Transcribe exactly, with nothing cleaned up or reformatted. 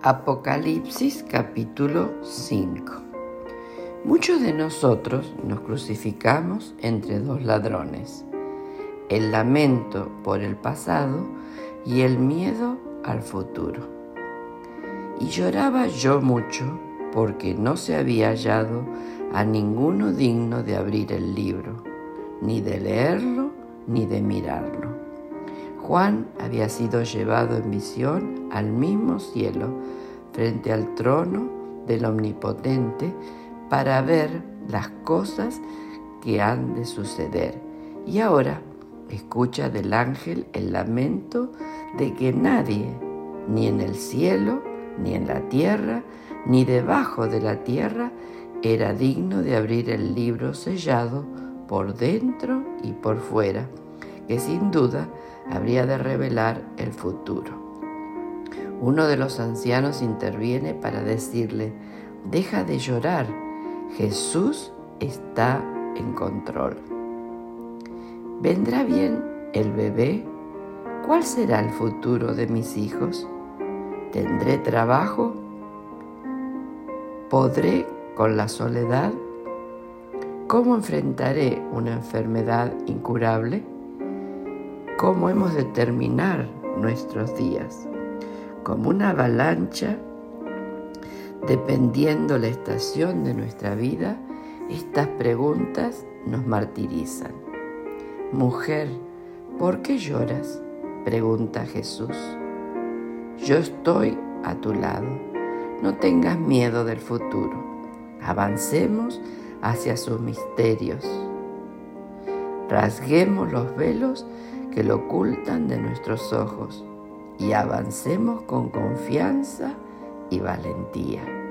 Apocalipsis capítulo cinco. Muchos de nosotros nos crucificamos entre dos ladrones, el lamento por el pasado y el miedo al futuro. Y lloraba yo mucho porque no se había hallado a ninguno digno de abrir el libro, ni de leerlo, ni de mirarlo. Juan había sido llevado en visión al mismo cielo, frente al trono del Omnipotente, para ver las cosas que han de suceder. Y ahora escucha del ángel el lamento de que nadie, ni en el cielo, ni en la tierra, ni debajo de la tierra, era digno de abrir el libro sellado por dentro y por fuera, que sin duda habría de revelar el futuro. Uno de los ancianos interviene para decirle: deja de llorar, Jesús está en control. ¿Vendrá bien el bebé? ¿Cuál será el futuro de mis hijos? ¿Tendré trabajo? ¿Podré con la soledad? ¿Cómo enfrentaré una enfermedad incurable? ¿Cómo hemos de terminar nuestros días? Como una avalancha, dependiendo la estación de nuestra vida, estas preguntas nos martirizan. Mujer, ¿por qué lloras?, pregunta Jesús. Yo estoy a tu lado. No tengas miedo del futuro. Avancemos hacia sus misterios. Rasguemos los velos que lo ocultan de nuestros ojos y avancemos con confianza y valentía.